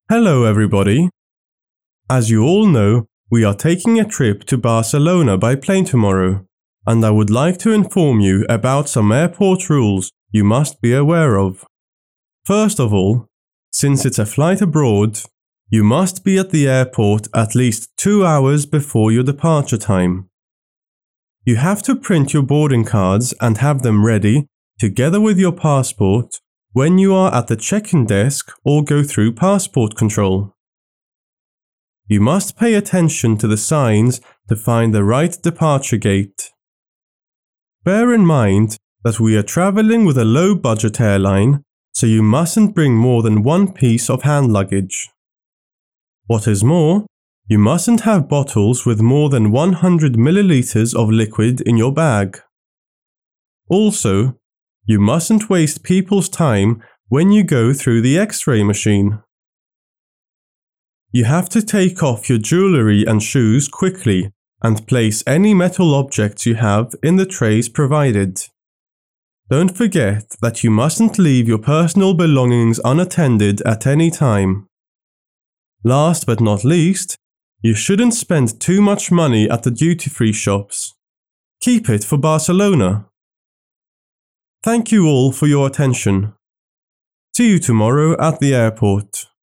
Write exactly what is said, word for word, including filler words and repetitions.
Hello everybody. As you all know, we are taking a trip to Barcelona by plane tomorrow, and I would like to inform you about some airport rules you must be aware of. First of all, since it's a flight abroad, you must be at the airport at least two hours before your departure time. You have to print your boarding cards and have them ready, together with your passport, when you are at the check-in desk or go through passport control. You must pay attention to the signs to find the right departure gate. Bear in mind that we are traveling with a low-budget airline, so you mustn't bring more than one piece of hand luggage. What is more, you mustn't have bottles with more than one hundred milliliters of liquid in your bag. Also, you mustn't waste people's time when you go through the X-ray machine. You have to take off your jewelry and shoes quickly and place any metal objects you have in the trays provided. Don't forget that you mustn't leave your personal belongings unattended at any time. Last but not least, you shouldn't spend too much money at the duty-free shops. Keep it for Barcelona. Thank you all for your attention. See you tomorrow at the airport.